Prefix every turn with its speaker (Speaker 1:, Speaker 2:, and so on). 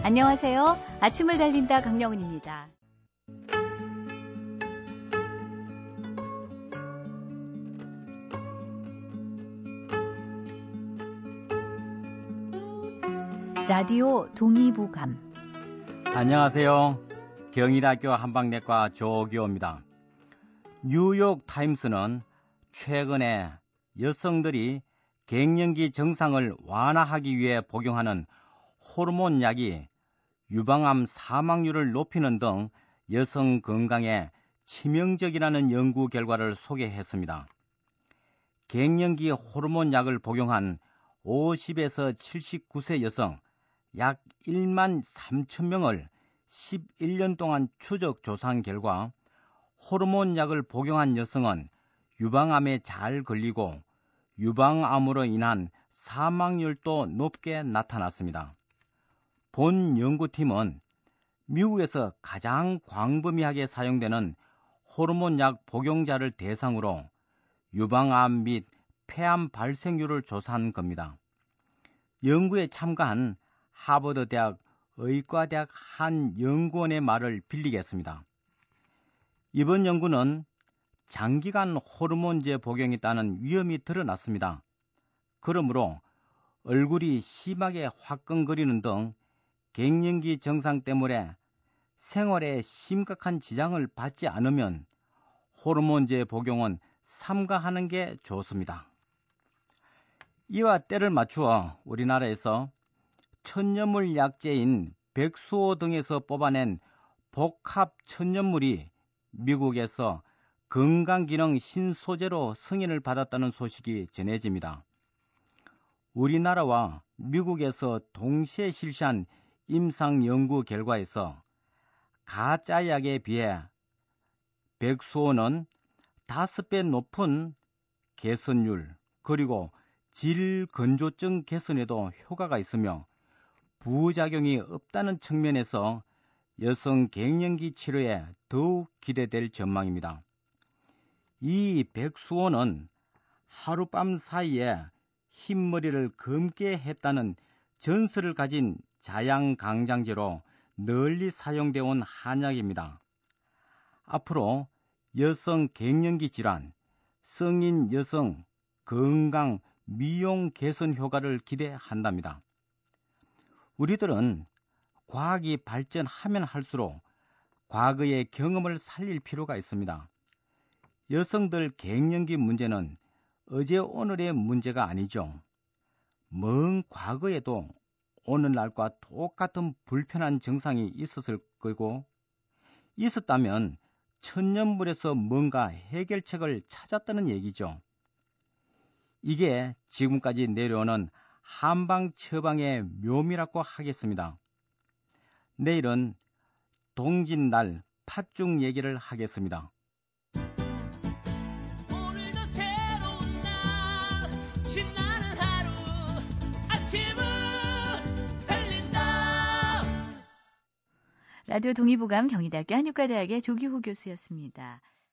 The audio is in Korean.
Speaker 1: 안녕하세요. 아침을 달린다 강영은입니다. 라디오 동의보감.
Speaker 2: 안녕하세요. 경희대학교 한방내과 조기호입니다. 뉴욕 타임스는 최근에 여성들이 갱년기 증상을 완화하기 위해 복용하는 호르몬 약이 유방암 사망률을 높이는 등 여성 건강에 치명적이라는 연구 결과를 소개했습니다. 갱년기 호르몬 약을 복용한 50에서 79세 여성 약 1만 3천 명을 11년 동안 추적 조사한 결과 호르몬 약을 복용한 여성은 유방암에 잘 걸리고 유방암으로 인한 사망률도 높게 나타났습니다. 본 연구팀은 미국에서 가장 광범위하게 사용되는 호르몬 약 복용자를 대상으로 유방암 및 폐암 발생률을 조사한 겁니다. 연구에 참가한 하버드대학 의과대학 한 연구원의 말을 빌리겠습니다. 이번 연구는 장기간 호르몬제 복용에 따른 위험이 드러났습니다. 그러므로 얼굴이 심하게 화끈거리는 등 갱년기 증상 때문에 생활에 심각한 지장을 받지 않으면 호르몬제 복용은 삼가하는 게 좋습니다. 이와 때를 맞추어 우리나라에서 천연물 약재인 백수호 등에서 뽑아낸 복합 천연물이 미국에서 건강기능 신소재로 승인을 받았다는 소식이 전해집니다. 우리나라와 미국에서 동시에 실시한 임상 연구 결과에서 가짜 약에 비해 백수호는 5배 높은 개선율 그리고 질 건조증 개선에도 효과가 있으며 부작용이 없다는 측면에서 여성 갱년기 치료에 더욱 기대될 전망입니다. 이 백수호는 하룻밤 사이에 흰머리를 검게 했다는 전설을 가진 자양강장제로 널리 사용되어 온 한약입니다. 앞으로 여성 갱년기 질환, 성인 여성 건강 미용 개선 효과를 기대한답니다. 우리들은 과학이 발전하면 할수록 과거의 경험을 살릴 필요가 있습니다. 여성들 갱년기 문제는 어제 오늘의 문제가 아니죠. 먼 과거에도 오늘날과 똑같은 불편한 증상이 있었을 거고 있었다면 천년물에서 뭔가 해결책을 찾았다는 얘기죠. 이게 지금까지 내려오는 한방 처방의 묘미라고 하겠습니다. 내일은 동짓날 팥죽 얘기를 하겠습니다.
Speaker 3: 오늘도 새로운 날 신나는 하루 아침을 달린다.
Speaker 1: 라디오 동의보감 경희대학교 한의과대학의 조기호 교수였습니다.